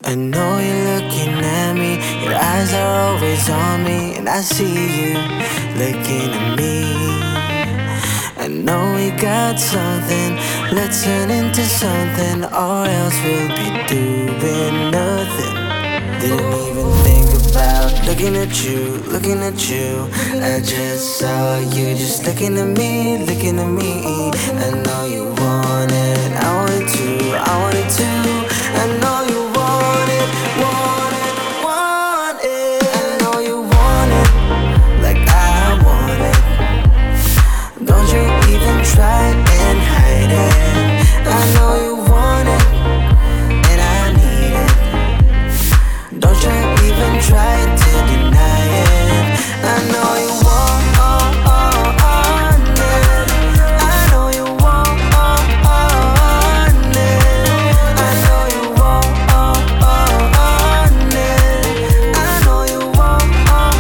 I know you're looking at me, your eyes are always on me, and I see you looking at me. I know we got something, let's turn into something, or else we'll be doing nothing. Didn't even think about looking at you, looking at you. I just saw you just looking at me, looking at me. I know you want it, I want it too, I want it too. I know you want it, want it, want it. I know you want it, like I want it. Don't you even try and hide it. I know you want it, and I need it. Don't you even try to deny it. I know you want it. I know you want it. I know you want it. I know you want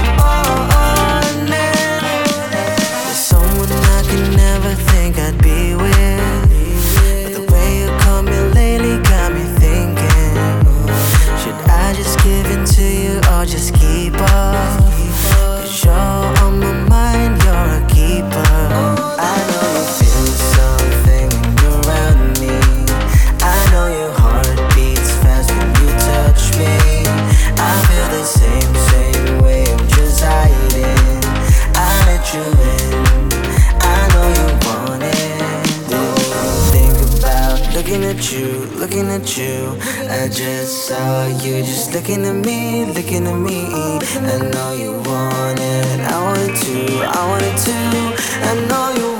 it. There's someone I could never think I'd be with, but the way you call me lately got me thinking, should I just give in to you or just keep up? 'Cause you're on my mind, you're a keeper. I know you feel something when you're around me. I know your heart beats fast when you touch me. I feel the same way, I'm just hiding. I let you in, I know you want it. Didn't even think about looking at you, looking at you. I just saw you just looking at me, looking at me. I know you want it, I want it too, I want it too. I know you